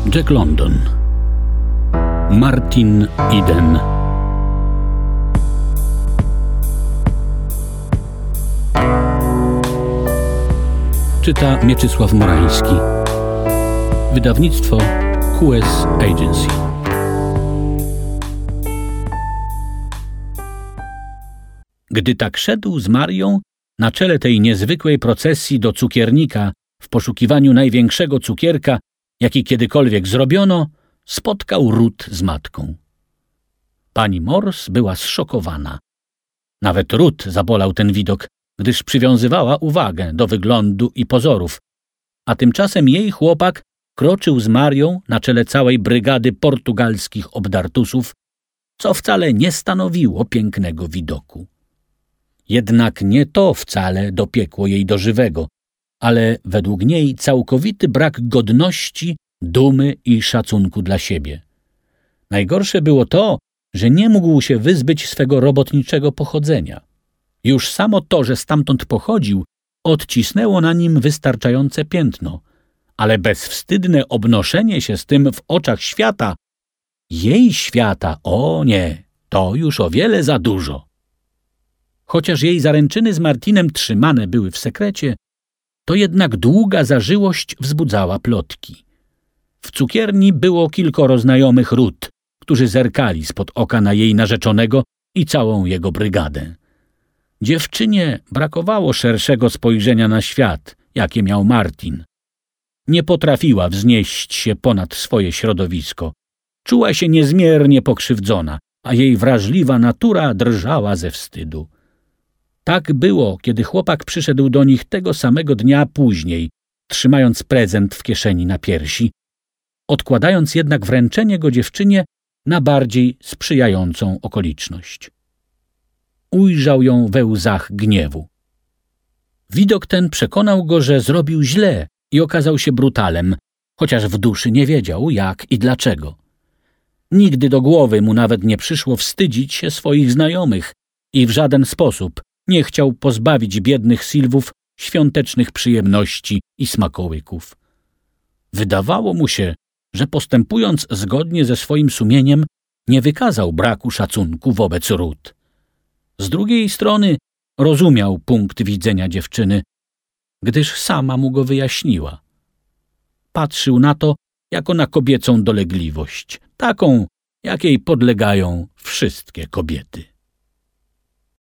Jack London. Martin Eden. Czyta Mieczysław Morański. Wydawnictwo QS Agency. Gdy tak szedł z Marią na czele tej niezwykłej procesji do cukiernika w poszukiwaniu największego cukierka, jaki kiedykolwiek zrobiono, spotkał Ruth z matką. Pani Morse była zszokowana. Nawet Ruth zabolał ten widok, gdyż przywiązywała uwagę do wyglądu i pozorów, a tymczasem jej chłopak kroczył z Marią na czele całej brygady portugalskich obdartusów, co wcale nie stanowiło pięknego widoku. Jednak nie to wcale dopiekło jej do żywego, ale według niej całkowity brak godności, dumy i szacunku dla siebie. Najgorsze było to, że nie mógł się wyzbyć swego robotniczego pochodzenia. Już samo to, że stamtąd pochodził, odcisnęło na nim wystarczające piętno, ale bezwstydne obnoszenie się z tym w oczach świata, jej świata, o nie, to już o wiele za dużo. Chociaż jej zaręczyny z Martinem trzymane były w sekrecie, to jednak długa zażyłość wzbudzała plotki. W cukierni było kilkoro znajomych Ruth, którzy zerkali spod oka na jej narzeczonego i całą jego brygadę. Dziewczynie brakowało szerszego spojrzenia na świat, jakie miał Martin. Nie potrafiła wznieść się ponad swoje środowisko. Czuła się niezmiernie pokrzywdzona, a jej wrażliwa natura drżała ze wstydu. Tak było, kiedy chłopak przyszedł do nich tego samego dnia później, trzymając prezent w kieszeni na piersi, odkładając jednak wręczenie go dziewczynie na bardziej sprzyjającą okoliczność. Ujrzał ją we łzach gniewu. Widok ten przekonał go, że zrobił źle i okazał się brutalem, chociaż w duszy nie wiedział, jak i dlaczego. Nigdy do głowy mu nawet nie przyszło wstydzić się swoich znajomych i w żaden sposób nie chciał pozbawić biednych Silwów świątecznych przyjemności i smakołyków. Wydawało mu się, że postępując zgodnie ze swoim sumieniem, nie wykazał braku szacunku wobec Ruth. Z drugiej strony rozumiał punkt widzenia dziewczyny, gdyż sama mu go wyjaśniła. Patrzył na to jako na kobiecą dolegliwość, taką, jakiej podlegają wszystkie kobiety.